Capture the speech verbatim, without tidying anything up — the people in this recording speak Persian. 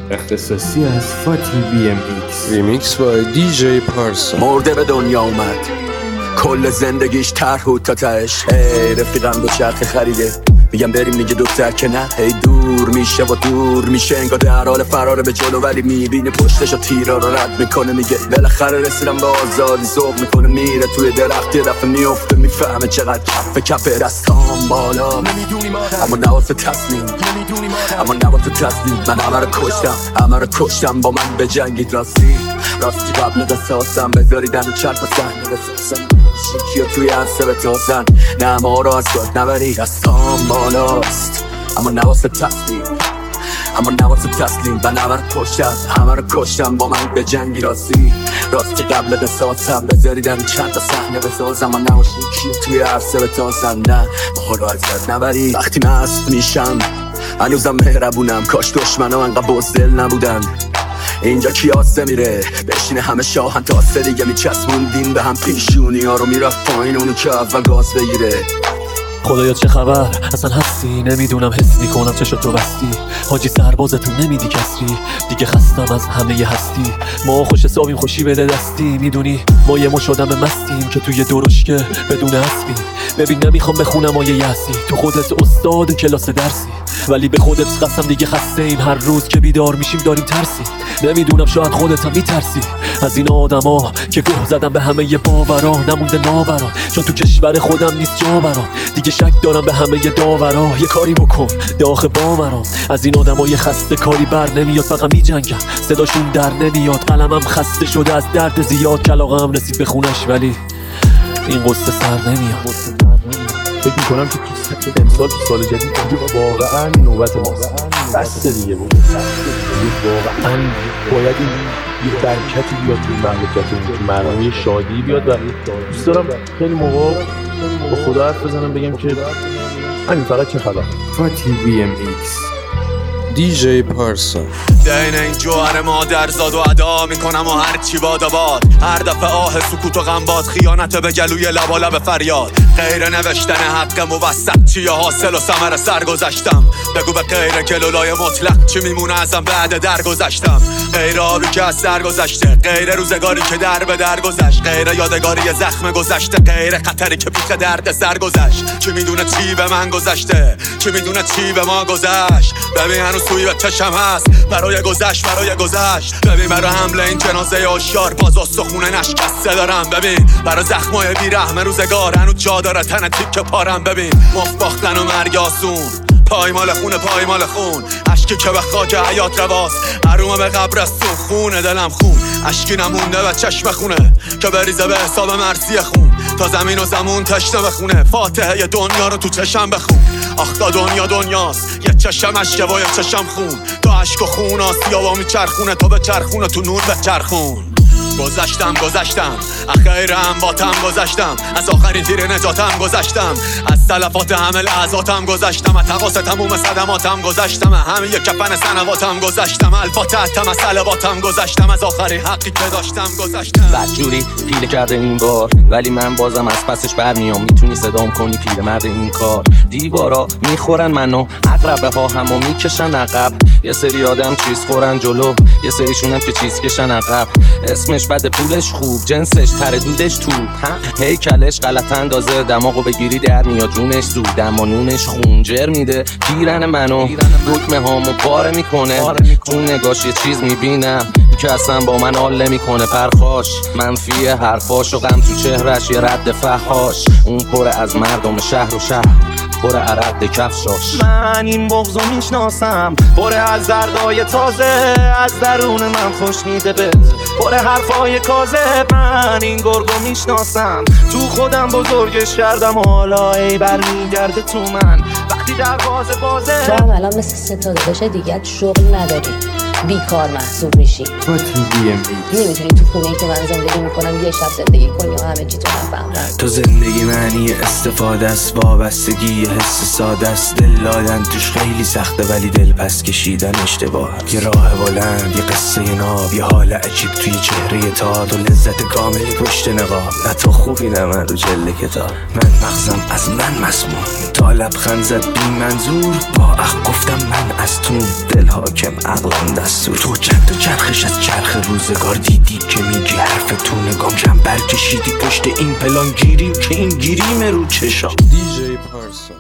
اختصاصی از فاتی بی ام ایکس، ریمیکس با دی جی پارسا. مرده به دنیا اومد، کل زندگیش طرح و تا تهش. ای رفیقم دو چرخ خریده، میگم بریم میگه دکتر که نه. هی دور میشه و دور میشه، انگار در حال فراره به جلو، ولی میبینه پشتشو تیرا رو رد میکنه. میگه بالاخره رسیدم به آزادی، ذوق میکنه میره توی درخت، یه دفعه میفته میفهمه چقدر کف کف دستام بالا. اما نواسه تسلیم، اما نواسه تسلیم. من همه رو کشتم، همه رو کشتم با من به جنگید. راستی راستی قبل قصاصم بذاریدن و چرپ سحنه بسازن، شیکی و توی عرصه بتازن. نه ما رو از گاد نبری، دستام بالاست اما نواسه تسلیم، اما نواسه تسلیم. من همه رو کشتم، همه رو کشتم با من به جنگی. راستی راستی قبل قصاصم بذاریدن چند تا صحنه بسازم. اما نواسه شیکی و توی عرصه بتازن. نه ما رو از گاد نبری. وقتی مست میشم هنوزم مهربونم، کاش دشمنا انقدر بزدل نبودن. اینجا کیاسه میره بشینه همه شاهن، تا سه دیگه میچسبوندین به هم پیشونی ها رو، میرفت پایین اونو که اول گاز بگیره. خدایا چه خبر اصلا هستی؟ نمیدونم حس میکنم چشاتو بستی، حاجی سربازتون نمیدی کسری. دیگه خستم از همه ی هستی، ما خوش حسابیم خوشی بده دستی. میدونی ما یه مش آدم مستیم که توی درشکه بدون اسبیم. ببین نمیخوام بخونم آیه یاسی، تو خودت استاد کلاس درسی، ولی به خودت قسم دیگه خسته ایم. هر روز که بیدار میشیم داریم ترسی. نمیدونم شاید خودت هم میترسی از این آدما که گوه زدم به همه ی باورا، نمونده ناوران چون تو کشور خودم نیست جا برام. دیگه شک دارم به همه ی داورا، یه کاری بکن داخ باورام. از این آدمای خسته کاری بر نمیاد، فقط میجنگن صداشون در نمیاد. قلمم خسته شده از درد زیاد، کلاغم رسید به خونش ولی این قصه سر نمیاد. فکر میکنم که تو امسال تو سال جدید واقعا نوبت ماست. بس دیگه بود، واقعا باید این یه برکتی بیاد توی مملکتمون، که مردم شادی بیاد. و دوست دارم خیلی موقع با خدا حرف بزنم بگم که همین فقط چه خبر. فاتی بی ام ایکس، دی جی پارسا. دین این جوهر مادر زاد و ادا میکنم و هر چی باد و باد. هر دفعه آه سکوت و غم باد، خیانت به گلوی لبا لب فریاد. غیر نوشتن حق موثق چیه حاصل و ثمر سر گذشتم. بگو به غیر گلولای مطلق چی میمونه ازم بعد در گذشتم. غیر آبی که از سر گذشته، غیر روزگاری که در به در گذشت، غیر یادگاری زخم گذشته، غیر خطری که پیش درد سر گذشت. چی میدونه چی به من گذشته، چی میدونه چی به ما گذشت. ببین هنوز توی به چشم هست برای گذشت، برای گذشت. ببین برای حمله این جنازه آشکار باز استخونه نشکسته دارم. ببین برای زخمای بیرحم روزگار هنوز جا داره تن تیک پارم. ببین مفت باختن و مرگ آسون، پایمال خونه پایمال خون، اشکی که به خاک حیات رواست، حرومه به قبرستون. خونه دلم خون، اشکی نمونده به چشم خونه که بریزه به حساب مرسی خون. تا زمین و زمون تشنه بخونه، فاتحه دنیا رو تو چشم بخون. آخ تا دنیا دنیاست، یه چشم اشکه و یه چشم خون. تو اشک و خون آسیابا میچرخونه، تو به چرخونه تو نور به چرخون. گذشتم گذشتم اخیرم باتم گذشتم، از آخرین تیر نجاتم گذشتم، از تلفات همه لحظاتم گذشتم، از تقاس تموم صدماتم گذشتم، همه یک کفن سنواتم گذشتم، الفاتحتم از صلواتم گذشتم، از آخرین حقی که داشتم گذشتم. بدجوری پیله کرده این بار، ولی من بازم از پسش برمیام. میتونی صدام کنی پیله مرد این کار. دیوارا میخورن منو، عقربه ها همو میکشن عقب. یه سری آدم چیز خورن جلو، یه سریشونم که چیز کشن عقب. اسمش بد پولش خوب، جنسش تر دودش تو، هیکلش غلط اندازه، دماغو بگیری در میاد جونش زود، دمانونش خونجر میده پیرن منو، دکمه هامو پاره میکنه، تو نگاش یه چیز میبینم که اصلا با من حال نمیکنه. پرخاش منفی حرفاش و غم تو چهرش، یه رد فحاش، اون پر از مردم شهر و شهر، پر عرق کفشاش. من این بغضو میشناسم، پر از دردای تازه، از درون من خوش میده بد، پر حرفای کازه. من این گرگو میشناسم، تو خودم بزرگش کردم و حالا ای برمیگرده تو من وقتی دروازه بازه. تو هم الان مثل ستاده باشه دیگه شغل نداری، بیکار محسوب میشی. نمیتونی تو خونه‌ای که من زندگی میکنم یه شب زندگی کنی و همه چی تو نفهمم. تو زندگی معنی استفاده است، وابستگی حس ساده است، دل دادن توش خیلی سخته ولی دل پس کشیدن اشتباه. یه راه بلند، یه قصه ناب، یه حال عجیب توی چهره تاد و لذت کاملی پشت نقاب. نه تو خوبی نه من رو جلد کتاب، من مغزم از من مسموم، تا لبخند زد بی منظور، با اخ گفتم من از تو، دل حاکم عقلم در دستور. تو چند تا چرخش از چرخ روزگار دیدی که میگی حرف تو نگام جنبر کشیدی پشت این پلان گیری که این گیریم رو چشا. دی جی پارسا